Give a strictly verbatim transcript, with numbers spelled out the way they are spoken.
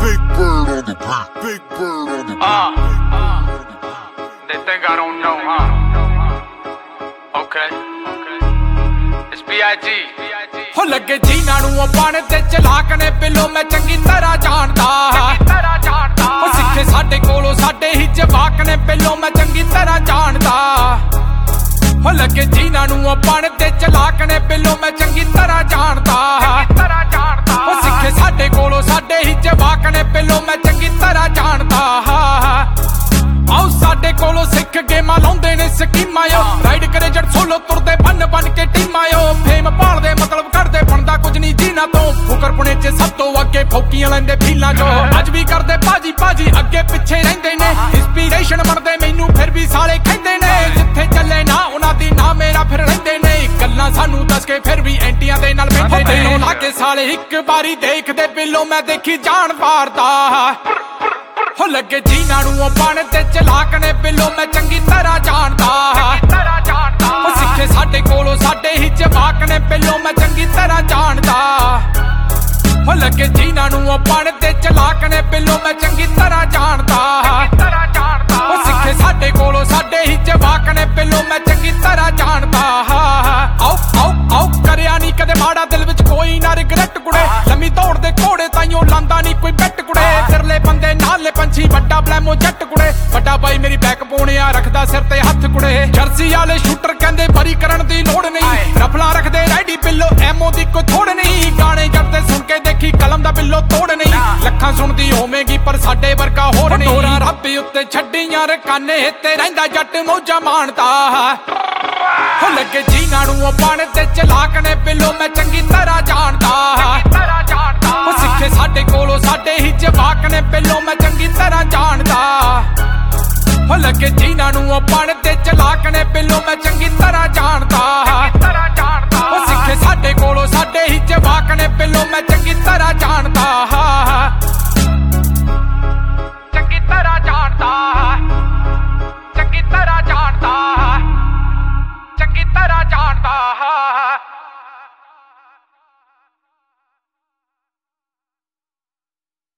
Big bird on the beat. Big bird on the beat. Uh, they think I don't know, huh? Okay. It's B I G ਹੋ ਲੱਗੇ ਜੀਨਾਂ ਨੂੰ ਉਹ ਬਣ ਤੇ ਚਲਾਕ ਨੇ ਬਿੱਲੋ ਮੈਂ ਚੰਗੀ ਤਰ੍ਹਾਂ ਜਾਣਦਾ ਉਹ ਸਿੱਖੇ ਸਾਡੇ ਕੋਲੋਂ ਸਾਡੇ ਹੀ ਜਵਾਕ ਨੇ ਬਿੱਲੋ ਮੈਂ ਚੰਗੀ ਤਰ੍ਹਾਂ ਜਾਣਦਾ ਹੋ ਲੱਗੇ ਜੀਨਾਂ ਨੂੰ ਉਹ ਬਣ ਤੇ ਚਲਾਕ ਨੇ ਬਿੱਲੋ ਮੈਂ ਚੰਗੀ ਤਰ੍ਹਾਂ ਜਾਣਦਾ ਉਹ ਸਿੱਖੇ ਸਾਡੇ ਕੋਲੋਂ ਸਾਡੇ ਹੀ ਜਵਾਕ ਨੇ ਬਿੱਲੋ ਮੈਂ ਚੰਗੀ ਤਰ੍ਹਾਂ ਜਾਣਦਾ ਆਓ ਸਾਡੇ ਕੋਲੋਂ ਸਿੱਖ ਗੇਮਾਂ ਲਾਉਂਦੇ ਨੇ ਸਕੀਮਾਂ ਯੋ ਰਾਈਡ ਕਰੇ ਜੜ ਸੋਲੋ ਤੁਰਦੇ ਬੰਨ ਬੰਨ ਕੇ ਟੀਮਾਂ ਯੋ ਫੇਮ ਭਾਲਦੇ ਮਤਲਬ ਕਰਦੇ ਬਣਦਾ ਕੁਝ ਨਹੀਂ ਜੀਨਾ ਤੋਂ ਫੁਕਰਪੁਣੇ ਚ ਸਭ ਤੋਂ ਅੱਗੇ ਫੌਕੀਆਂ ਲੈਂਦੇ ਫੀਲਾਂ ਚੋਂ ਅੱਜ ਵੀ ਕਰਦੇ ਭਾਜੀ ਭਾਜੀ ਅੱਗੇ ਪਿੱਛੇ ਰਹਿੰਦੇ ਨੇ ਇੰਸਪੀਰੇਸ਼ਨ ਬਣਦੇ ਮੈਨੂੰ ਫਿਰ ਵੀ ਸਾਲੇ ਕਹਿੰਦੇ ਨੇ ਜਿੱਥੇ ਚੱਲੇ ਨਾ ਉਹਨਾਂ ਦੀ ਨਾ ਮੇਰਾ ਫਿਰ ਰਹਿੰਦੇ ਨੇ ਗੱਲਾਂ ਸਾਨੂੰ ਦੱਸ ਕੇ ਫਿਰ ਵੀ ਐਂਟੀਆਂ ਦੇ ਨਾਲ ਬੈਠੇ ਨੇ ਤੈਨੂੰ ਲਾ ਕੇ ਸਾਲੇ ਇੱਕ ਵਾਰੀ ਦੇਖਦੇ ਬਿੱਲੋਂ ਮੈਂ ਦੇਖੀ ਜਾਣ ਵਾਰਦਾ ਹੋ ਲੱਗੇ ਜੀਨਾਂ ਨੂੰ ਉਹ ਬਣ ਤੇ ਚਲਾਕ ਨੇ ਬਿੱਲੋ ਮੈਂ ਚੰਗੀ ਤਰ੍ਹਾਂ ਜਾਣਦਾ ਉਹ ਸਿੱਖੇ ਸਾਡੇ ਕੋਲੋਂ ਸਾਡੇ ਹੀ ਜਵਾਕ ਨੇ ਬਿੱਲੋ ਮੈਂ ਚੰਗੀ ਤਰ੍ਹਾਂ ਜਾਣਦਾ ਹੋ ਲੱਗੇ ਜੀਨਾਂ ਨੂੰ ਉਹ ਬਣ ਤੇ ਚਲਾਕ ਨੇ ਬਿੱਲੋ ਮੈਂ ਚੰਗੀ ਤਰ੍ਹਾਂ ਜਾਣਦਾ ਉਹ ਸਿੱਖੇ ਸਾਡੇ ਕੋਲੋਂ ਸਾਡੇ ਹੀ ਜਵਾਕ ਨੇ ਬਿੱਲੋ ਮੈਂ ਚੰਗੀ ਤਰ੍ਹਾਂ ਜਾਣਦਾ ਆਓ ਆਓ ਆਓ ਕਰਿਆ ਨਹੀਂ ਕਦੇ ਮਾੜਾ ਦਿਲ ਵਿੱਚ ਕੋਈ ਨਾ ਰਿਗਰੈਟ ਕੁੜੇ ਲੰਮੀ ਦੌੜ ਦੇ ਘੋੜੇ ਤਾਈਓ ਲਾਂਦਾ ਨਹੀਂ ਕੋਈ ਬੈਟ ਕੁੜੇ ਫਿਰਲੇ ਬੰਦੇ ਨਾਲੇ ਪੰਛੀ ਵੱਡਾ ਬਲੈਮੋ ਜੱਟ ਕੁੜੇ ਵੱਡਾ ਬਾਈ ਮੇਰੀ ਬੈਕ ਪੋਣਿਆ ਰੱਖਦਾ ਸਿਰ ਤੇ ਹੱਥ ਕੁੜੇ ਜਰਸੀ ਵਾਲੇ ਸ਼ੂਟਰ ਕਹਿੰਦੇ ਬਰੀ ਕਰਨ ਦੀ ਲੋੜ ਨਹੀਂ ਰਫਲਾ ਰੱਖਦੇ ਰੈਡੀ ਬਿੱਲੋ ਐਮੋ ਦੀ ਕੋਈ ਥੋੜ ਨਹੀਂ ਗਾਣੇ ਜੜਦੇ ਸੁਣ ਕੇ ਦੇਖੀ ਕਲਮ ਦਾ ਬਿੱਲੋ ਤੋੜ ਨਹੀਂ ਲੱਖਾਂ ਸੁਣਦੀ ਹੋਵੇਗੀ ਪਰ ਸਾਡੇ ਵਰਗਾ ਹੋਰ ਨਹੀਂ ਡੋਰਾ ਰੱਬ ਉੱਤੇ ਛੱਡੀਆਂ ਰਕਾਨੇ ਤੇ ਰਹਿੰਦਾ ਜੱਟ ਮੌਜਾਂ ਮਾਣਦਾ ਹੋ ਲੱਗੇ ਜੀਨਾਂ ਨੂੰ ਉਹ ਬਣ ਤੇ ਚਲਾਕ ਨੇ ਬਿੱਲੋ ਮੈਂ ਚੰਗੀ ਤਰ੍ਹਾਂ ਜਾਣਦਾ ਉਹ ਸਿੱਖੇ ਸਾਡੇ ਕੋਲੋਂ ਸਾਡੇ ਹੀ ਜਵਾਕ ਨੇ ਬਿੱਲੋ ਮੈਂ ਚੰਗੀ ਤਰ੍ਹਾਂ ਜਾਣਦਾ ਹੋ ਲੱਗੇ ਜੀਨਾਂ ਨੂੰ ਉਹ ਬਣ ਤੇ ਚਲਾਕ ਨੇ ਬਿੱਲੋ ਮੈਂ